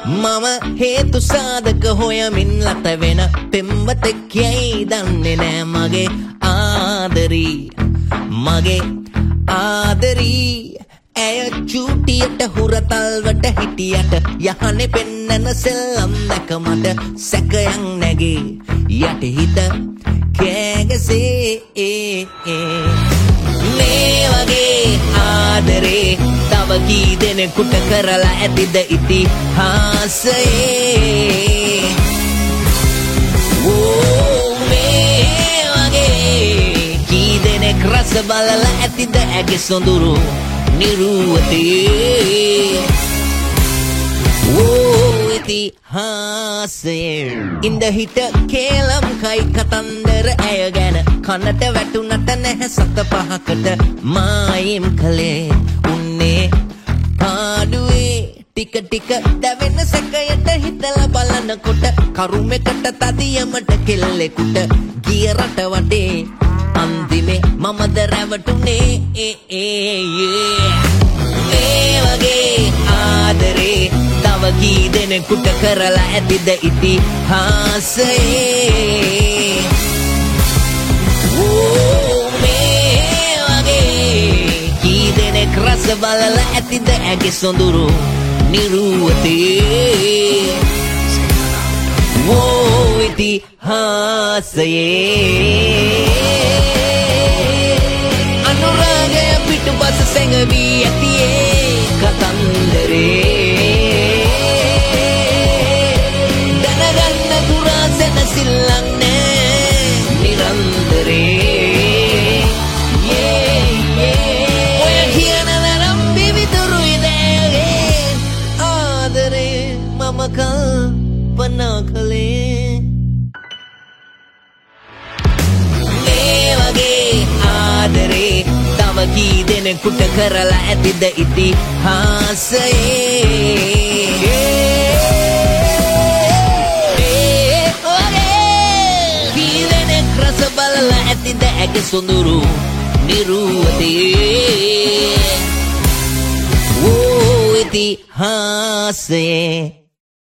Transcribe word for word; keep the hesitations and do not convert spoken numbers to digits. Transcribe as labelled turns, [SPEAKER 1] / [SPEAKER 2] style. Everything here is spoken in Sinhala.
[SPEAKER 1] මම හේතු සාධක හොයමින් ලත වෙන පෙම්වතෙක් යයි දන්නේ නෑ මගේ ආදරී මගේ ආදරී ඇය චූටියට හුරතල්වට හිටියට යහනේ පෙන්නන සෙල්ලම් දැක මට සැකයන් නැගේ යටිහිත කෑගසේ මේ වගේ ආදරේ තව කී දෙනෙකුට කරලා ඇතිද ඉතිහාසයේ ඕ මේ වගේ කී දෙනෙක් රස බලලා ඇතිද ඇගේ සොඳුරු නිරුවතේ ඕ ඉතිහාසයේ ඉඳ හිට කේලම් කයි කතන්දර ඇය ගැන කනට වැටුනට නැහැ සත පහකට මායිම් කලේ උන්නේ පාඩුවේ ටික ටික දැවෙන සැකයට හිතලා බලනකොට කරුමෙකට තදියමට කෙල්ලෙකුට ගිය රට වටේ අන්තිමේ මමද රැවටුනේ ඒ ඒ මේ වගේ ආදරේ තව කී දෙනෙකුට කරලා ඇතිද ඉතිහාසයේ ඕ මේ වගේ කී දෙනෙක් රස බලලා ඇතිද ඇගේ සොඳුරු නිරුවතේ ඕ ඉතිහාසයේ අනුරාගය පිටුපස සැඟවී ඇතියේ කතන්දරේ දැනගන්න තුරා සැනසිල්ලක් නෑ නිරන්තරේ ඔය කියන තරම් විවිතුරුයි දෑගේ ආදරේ මම කල්පනා කළේ මේ වගේ ආදරේ තව කී දෙනෙකුට කරලා ඇතිද ඉතිහාසයේ කී දෙනෙක් රස බලලා ඇතිද ඇගේ සොඳුරු නිරුවතේ ඕ ඉතිහාසයේ